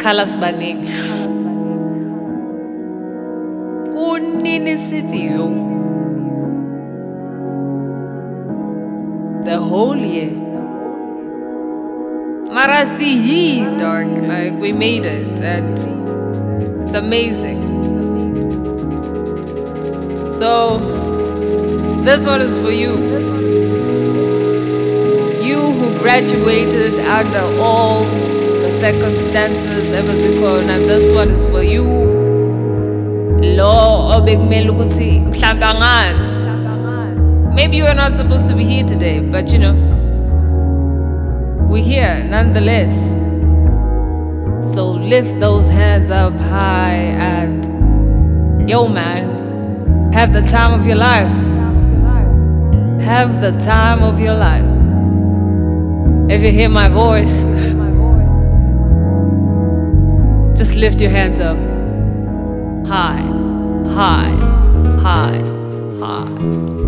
sikhala sibaningi kunini sithi yo the whole year mara sihi dog, like we made it and it's amazing. So this one is for you. You who graduated under all the circumstances ever zikhona, this one is for you. Lo obekumele ukuthi mhlawumbe angazi. Maybe you are not supposed to be here today, but you know, we're here nonetheless. So lift those hands up high and yo man, have the time of your life. Have the time of your life. If you hear my voice, just lift your hands up. High, high, high, high.